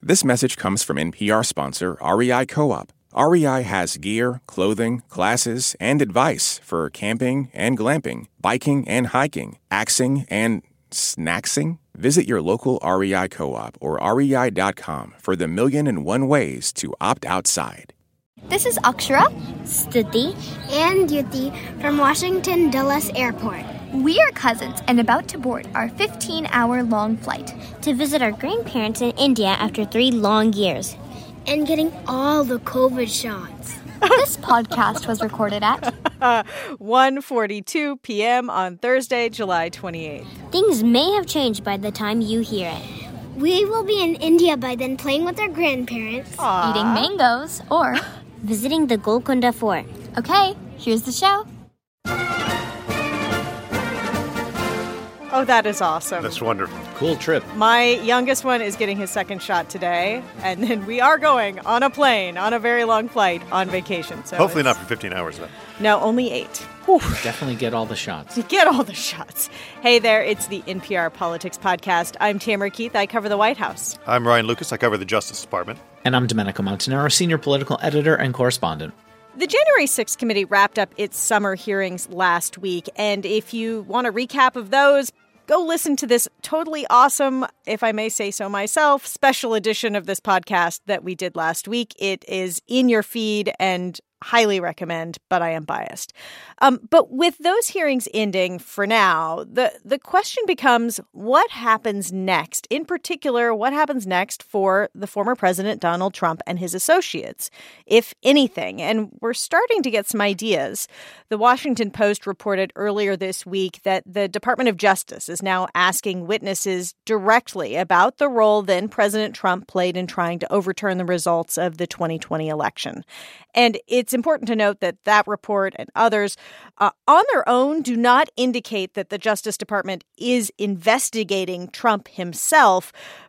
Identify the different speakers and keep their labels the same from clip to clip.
Speaker 1: This message comes from NPR sponsor REI Co-op. REI has gear, clothing, classes, and advice for camping and glamping, biking and hiking, axing and snacksing. Visit your local REI Co-op or rei.com for the 1,000,001 ways to opt outside.
Speaker 2: This is Akshara,
Speaker 3: Stuti,
Speaker 4: and Yuti from Washington Dulles Airport.
Speaker 2: We are cousins and about to board our 15-hour-long flight
Speaker 3: to visit our grandparents in India after 3 long years.
Speaker 4: And getting all the COVID shots.
Speaker 2: This podcast was recorded at
Speaker 5: 1:42 p.m. on Thursday, July 28th.
Speaker 3: Things may have changed by the time you hear it.
Speaker 4: We will be in India by then playing with our grandparents.
Speaker 2: Aww. Eating mangoes, or
Speaker 3: visiting the Golconda Fort.
Speaker 2: Okay, here's the show.
Speaker 5: Oh, that is awesome.
Speaker 6: That's wonderful.
Speaker 7: Cool trip.
Speaker 5: My youngest one is getting his second shot today, and then we are going on a plane on a very long flight on vacation. So
Speaker 6: hopefully not for 15 hours, though.
Speaker 5: No, only 8.
Speaker 7: Whew. Definitely get all the shots.
Speaker 5: Get all the shots. Hey there, it's the NPR Politics Podcast. I'm Tamara Keith. I cover the White House.
Speaker 6: I'm Ryan Lucas. I cover the Justice Department.
Speaker 7: And I'm Domenico Montanaro, senior political editor and correspondent.
Speaker 5: The January 6th committee wrapped up its summer hearings last week, and if you want a recap of those, go listen to this totally awesome, if I may say so myself, special edition of this podcast that we did last week. It is in your feed and highly recommend, but I am biased. But with those hearings ending for now, the question becomes, what happens next? In particular, what happens next for the former president, Donald Trump, and his associates, if anything? And we're starting to get some ideas. The Washington Post reported earlier this week that the Department of Justice is now asking witnesses directly about the role then President Trump played in trying to overturn the results of the 2020 election. And it's important to note that that report and others on their own do not indicate that the Justice Department is investigating Trump himself.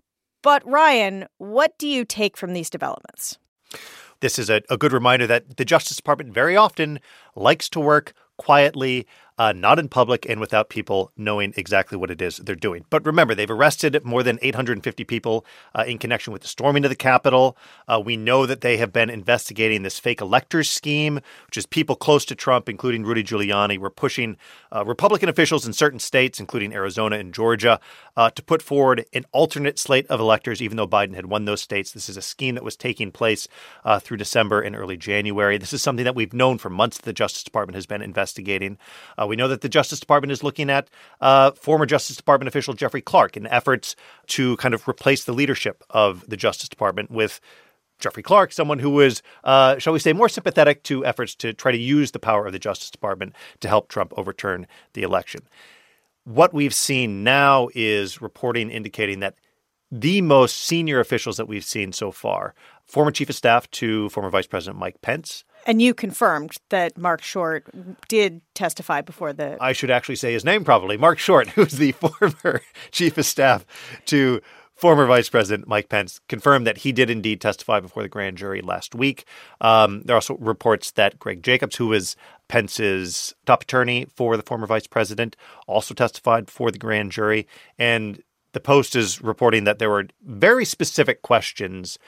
Speaker 5: But Ryan, what do you take from these developments?
Speaker 6: This is a good reminder that the Justice Department very often likes to work quietly, not in public and without people knowing exactly what it is they're doing. But remember, they've arrested more than 850 people in connection with the storming of the Capitol. We know that they have been investigating this fake electors scheme, which is people close to Trump, including Rudy Giuliani, were pushing Republican officials in certain states, including Arizona and Georgia, to put forward an alternate slate of electors, even though Biden had won those states. This is a scheme that was taking place through December and early January. This is something that we've known for months that the Justice Department has been investigating. We know that the Justice Department is looking at former Justice Department official Jeffrey Clark in efforts to kind of replace the leadership of the Justice Department with Jeffrey Clark, someone who was, shall we say, more sympathetic to efforts to try to use the power of the Justice Department to help Trump overturn the election. What we've seen now is reporting indicating that the most senior officials that we've seen so far, former chief of staff to former Vice President Mike Pence.
Speaker 5: And you confirmed that Mark Short did testify before the...
Speaker 6: I should actually say his name probably. Mark Short, who's the former chief of staff to former Vice President Mike Pence, confirmed that he did indeed testify before the grand jury last week. There are also reports that Greg Jacobs, who was Pence's top attorney for the former vice president, also testified before the grand jury. And the Post is reporting that there were very specific questions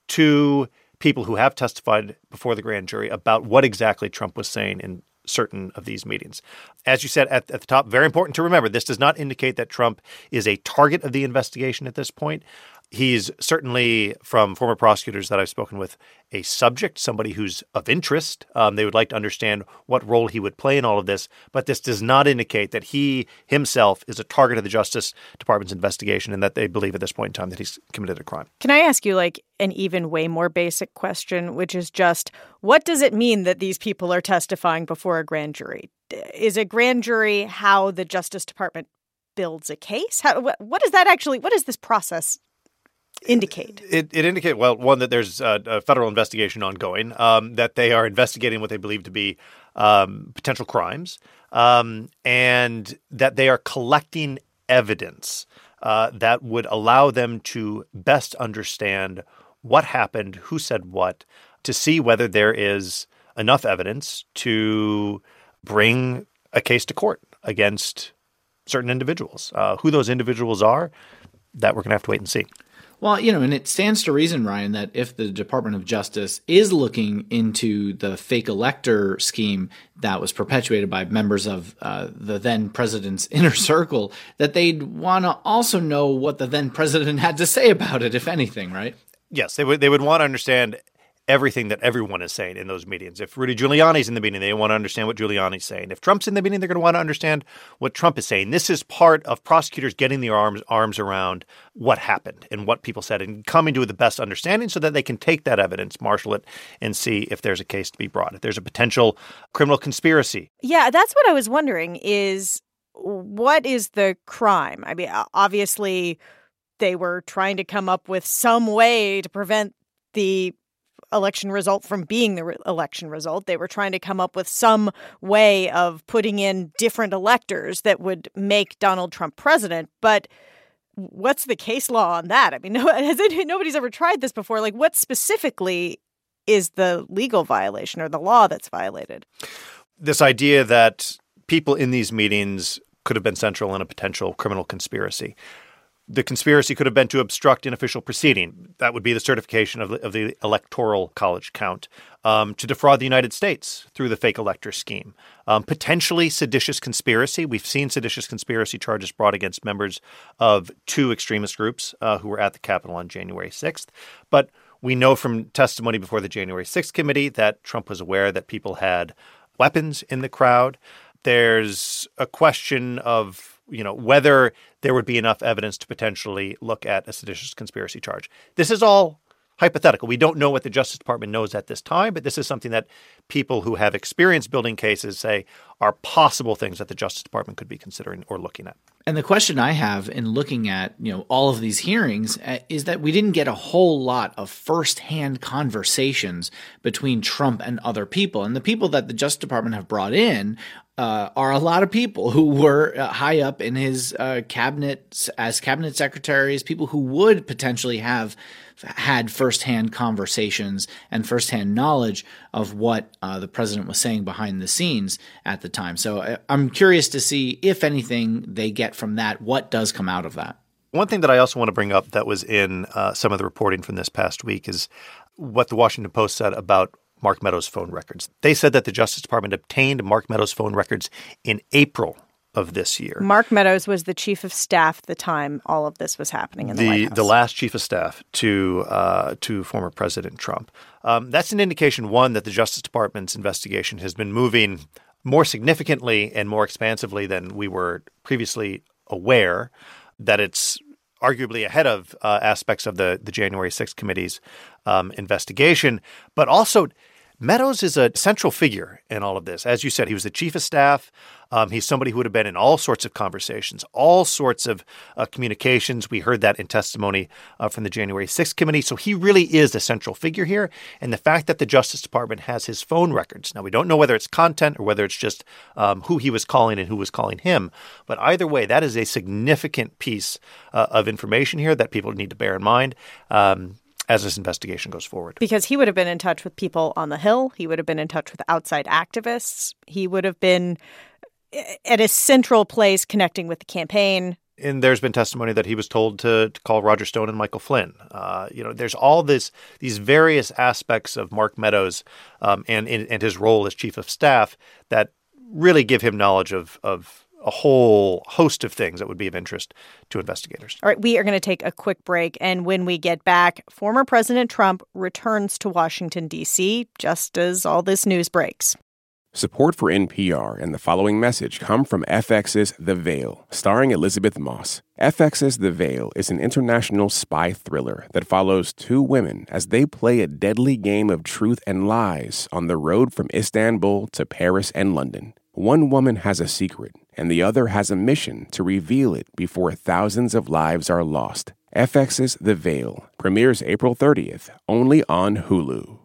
Speaker 6: to people who have testified before the grand jury about what exactly Trump was saying in certain of these meetings. As you said at the top, very important to remember, this does not indicate that Trump is a target of the investigation at this point. He's certainly, from former prosecutors that I've spoken with, a subject, somebody who's of interest. They would like to understand what role he would play in all of this. But this does not indicate that he himself is a target of the Justice Department's investigation and that they believe at this point in time that he's committed a crime.
Speaker 5: Can I ask you an even way more basic question, which is just, what does it mean that these people are testifying before a grand jury? Is a grand jury how the Justice Department builds a case? What does this process indicate?
Speaker 6: It indicates, well, one, that there's a federal investigation ongoing, that they are investigating what they believe to be potential crimes, and that they are collecting evidence that would allow them to best understand what happened, who said what, to see whether there is enough evidence to bring a case to court against certain individuals. Who those individuals are, that we're going to have to wait and see.
Speaker 7: Well, and it stands to reason, Ryan, that if the Department of Justice is looking into the fake elector scheme that was perpetuated by members of the then president's inner circle, that they'd want to also know what the then president had to say about it, if anything, right?
Speaker 6: Yes, they would want to understand everything that everyone is saying in those meetings. If Rudy Giuliani's in the meeting, they want to understand what Giuliani's saying. If Trump's in the meeting, they're going to want to understand what Trump is saying. This is part of prosecutors getting their arms around what happened and what people said and coming to the best understanding so that they can take that evidence, marshal it, and see if there's a case to be brought, if there's a potential criminal conspiracy.
Speaker 5: Yeah, that's what I was wondering is what is the crime? I mean, obviously, they were trying to come up with some way to prevent the election result from being the election result. They were trying to come up with some way of putting in different electors that would make Donald Trump president. But what's the case law on that? I mean, nobody's ever tried this before. Like, what specifically is the legal violation or the law that's violated?
Speaker 6: This idea that people in these meetings could have been central in a potential criminal conspiracy. The conspiracy could have been to obstruct an official proceeding. That would be the certification of the Electoral College count. To defraud the United States through the fake elector scheme. Potentially seditious conspiracy. We've seen seditious conspiracy charges brought against members of two extremist groups who were at the Capitol on January 6th. But we know from testimony before the January 6th committee that Trump was aware that people had weapons in the crowd. There's a question of whether there would be enough evidence to potentially look at a seditious conspiracy charge. This is all hypothetical. We don't know what the Justice Department knows at this time, but this is something that people who have experience building cases say are possible things that the Justice Department could be considering or looking at.
Speaker 7: And the question I have in looking at, all of these hearings is that we didn't get a whole lot of firsthand conversations between Trump and other people. And the people that the Justice Department have brought in are a lot of people who were high up in his cabinet as cabinet secretaries, people who would potentially have had firsthand conversations and firsthand knowledge of what the president was saying behind the scenes at the time. So I'm curious to see, if anything, they get from that. What does come out of that?
Speaker 6: One thing that I also want to bring up that was in some of the reporting from this past week is what the Washington Post said about Mark Meadows' phone records. They said that the Justice Department obtained Mark Meadows' phone records in April of this year.
Speaker 5: Mark Meadows was the chief of staff at the time all of this was happening in the White House.
Speaker 6: The last chief of staff to former President Trump. That's an indication, one, that the Justice Department's investigation has been moving more significantly and more expansively than we were previously aware, that it's arguably ahead of aspects of the January 6th committee's investigation, but also Meadows is a central figure in all of this. As you said, he was the chief of staff. He's somebody who would have been in all sorts of conversations, all sorts of communications. We heard that in testimony from the January 6th committee. So he really is a central figure here. And the fact that the Justice Department has his phone records. Now, we don't know whether it's content or whether it's just who he was calling and who was calling him. But either way, that is a significant piece of information here that people need to bear in mind as this investigation goes forward.
Speaker 5: Because he would have been in touch with people on the Hill. He would have been in touch with outside activists. He would have been at a central place connecting with the campaign.
Speaker 6: And there's been testimony that he was told to call Roger Stone and Michael Flynn. There's all these various aspects of Mark Meadows and his role as chief of staff that really give him knowledge of a whole host of things that would be of interest to investigators.
Speaker 5: All right, we are going to take a quick break. And when we get back, former President Trump returns to Washington, D.C., just as all this news breaks.
Speaker 1: Support for NPR and the following message come from FX's The Veil, starring Elizabeth Moss. FX's The Veil is an international spy thriller that follows two women as they play a deadly game of truth and lies on the road from Istanbul to Paris and London. One woman has a secret, and the other has a mission to reveal it before thousands of lives are lost. FX's The Veil premieres April 30th, only on Hulu.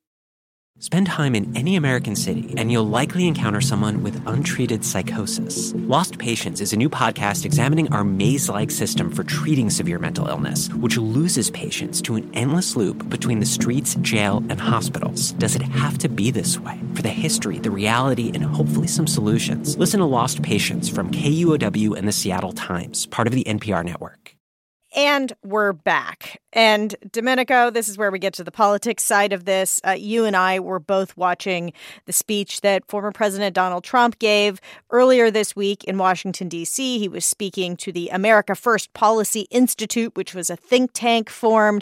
Speaker 8: Spend time in any American city, and you'll likely encounter someone with untreated psychosis. Lost Patients is a new podcast examining our maze-like system for treating severe mental illness, which loses patients to an endless loop between the streets, jail, and hospitals. Does it have to be this way? For the history, the reality, and hopefully some solutions, listen to Lost Patients from KUOW and the Seattle Times, part of the NPR network.
Speaker 5: And we're back. And Domenico, this is where we get to the politics side of this. You and I were both watching the speech that former President Donald Trump gave earlier this week in Washington, D.C. He was speaking to the America First Policy Institute, which was a think tank formed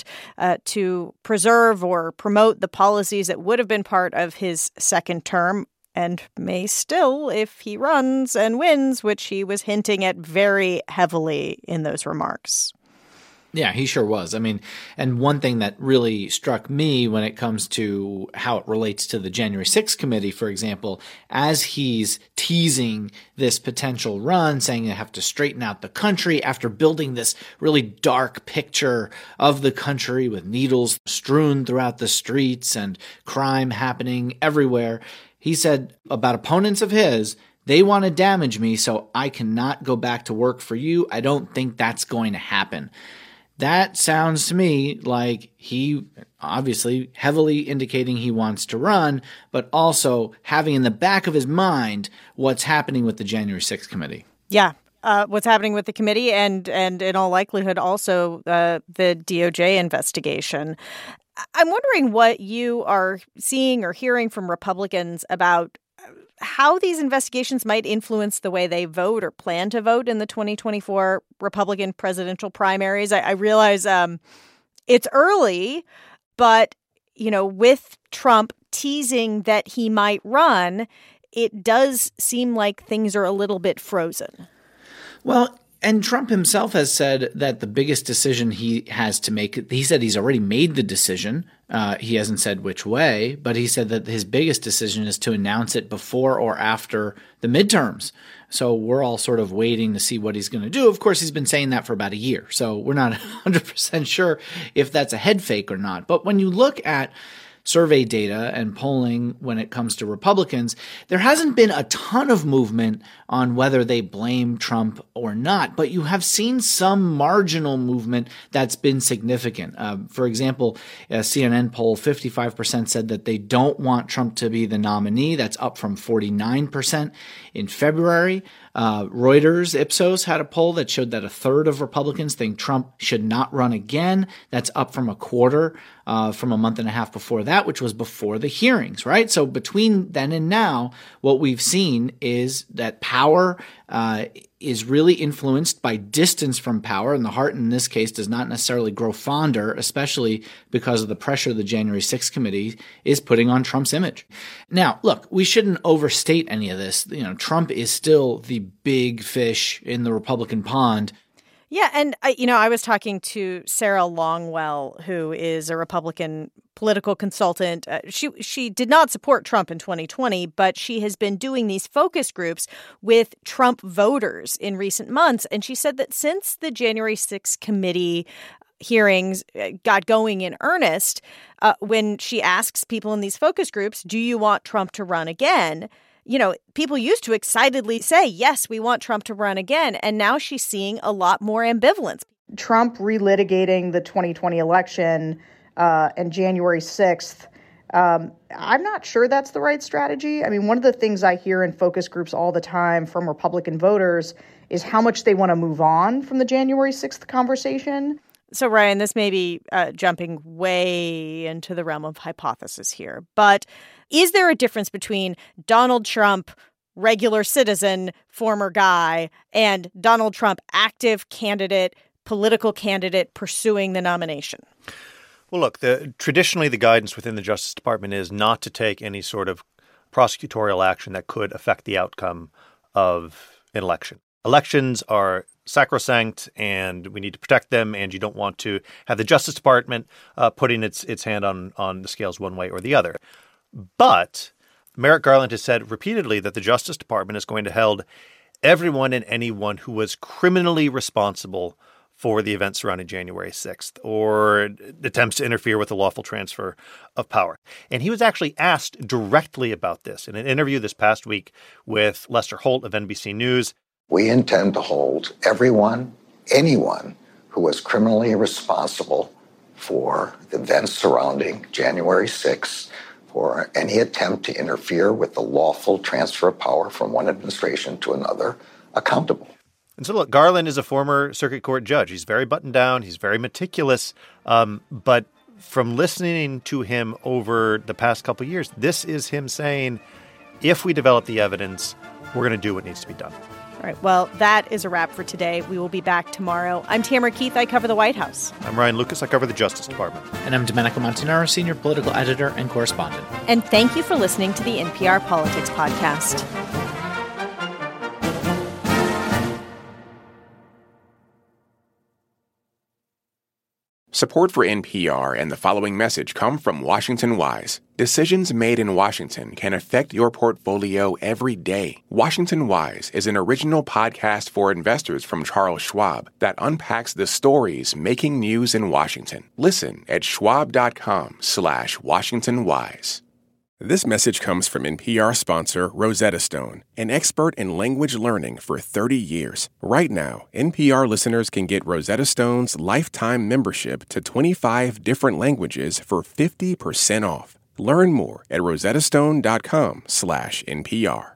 Speaker 5: to preserve or promote the policies that would have been part of his second term and may still if he runs and wins, which he was hinting at very heavily in those remarks.
Speaker 7: Yeah, he sure was. I mean, and one thing that really struck me when it comes to how it relates to the January 6th committee, for example, as he's teasing this potential run, saying they have to straighten out the country after building this really dark picture of the country with needles strewn throughout the streets and crime happening everywhere. He said about opponents of his, they want to damage me so I cannot go back to work for you. I don't think that's going to happen. That sounds to me like he obviously heavily indicating he wants to run, but also having in the back of his mind what's happening with the January 6th committee.
Speaker 5: Yeah. What's happening with the committee and in all likelihood also the DOJ investigation. I'm wondering what you are seeing or hearing from Republicans about how these investigations might influence the way they vote or plan to vote in the 2024 Republican presidential primaries. I realize it's early, but, you know, with Trump teasing that he might run, it does seem like things are a little bit frozen.
Speaker 7: Well, and Trump himself has said that the biggest decision he has to make, he said he's already made the decision. He hasn't said which way, but he said that his biggest decision is to announce it before or after the midterms. So we're all sort of waiting to see what he's going to do. Of course, he's been saying that for about a year. So we're not 100% sure if that's a head fake or not. But when you look at survey data and polling when it comes to Republicans, there hasn't been a ton of movement on whether they blame Trump or not, but you have seen some marginal movement that's been significant. For example, a CNN poll, 55% said that they don't want Trump to be the nominee. That's up from 49% in February. Reuters Ipsos had a poll that showed that a third of Republicans think Trump should not run again. That's up from a quarter from a month and a half before that, which was before the hearings, right? So between then and now, what we've seen is that power is really influenced by distance from power, and the heart in this case does not necessarily grow fonder, especially because of the pressure the January 6th committee is putting on Trump's image. Now, look, we shouldn't overstate any of this. You know, Trump is still the big fish in the Republican pond.
Speaker 5: Yeah, and I was talking to Sarah Longwell, who is a Republican political consultant. She did not support Trump in 2020, but she has been doing these focus groups with Trump voters in recent months. And she said that since the January 6th committee hearings got going in earnest, when she asks people in these focus groups, do you want Trump to run again? You know, people used to excitedly say, yes, we want Trump to run again. And now she's seeing a lot more ambivalence.
Speaker 9: Trump relitigating the 2020 election and January 6th, I'm not sure that's the right strategy. I mean, one of the things I hear in focus groups all the time from Republican voters is how much they want to move on from the January 6th conversation.
Speaker 5: So, Ryan, this may be jumping way into the realm of hypothesis here, but is there a difference between Donald Trump, regular citizen, former guy, and Donald Trump, active candidate, political candidate pursuing the nomination?
Speaker 6: Well, look, traditionally the guidance within the Justice Department is not to take any sort of prosecutorial action that could affect the outcome of an election. Elections are sacrosanct, and we need to protect them, and you don't want to have the Justice Department putting its hand on the scales one way or the other. But Merrick Garland has said repeatedly that the Justice Department is going to hold everyone and anyone who was criminally responsible for the events surrounding January 6th or attempts to interfere with the lawful transfer of power. And he was actually asked directly about this in an interview this past week with Lester Holt of NBC News.
Speaker 10: We intend to hold anyone who was criminally responsible for the events surrounding January 6th, for any attempt to interfere with the lawful transfer of power from one administration to another, accountable.
Speaker 6: And so, look, Garland is a former circuit court judge. He's very buttoned down. He's very meticulous. But from listening to him over the past couple of years, this is him saying, if we develop the evidence, we're going to do what needs to be done.
Speaker 5: All right. Well, that is a wrap for today. We will be back tomorrow. I'm Tamara Keith. I cover the White House.
Speaker 6: I'm Ryan Lucas. I cover the Justice Department.
Speaker 7: And I'm Domenico Montanaro, senior political editor and correspondent.
Speaker 5: And thank you for listening to the NPR Politics Podcast.
Speaker 1: Support for NPR and the following message come from Washington Wise. Decisions made in Washington can affect your portfolio every day. Washington Wise is an original podcast for investors from Charles Schwab that unpacks the stories making news in Washington. Listen at schwab.com/Washington Wise. This message comes from NPR sponsor Rosetta Stone, an expert in language learning for 30 years. Right now, NPR listeners can get Rosetta Stone's lifetime membership to 25 different languages for 50% off. Learn more at rosettastone.com/NPR.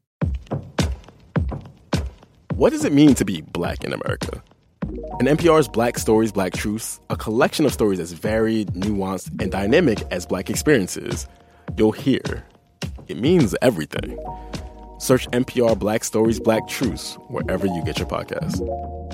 Speaker 11: What does it mean to be Black in America? In NPR's Black Stories, Black Truths, a collection of stories as varied, nuanced, and dynamic as Black experiences, you'll hear it means everything. Search NPR Black Stories, Black Truths wherever you get your podcasts.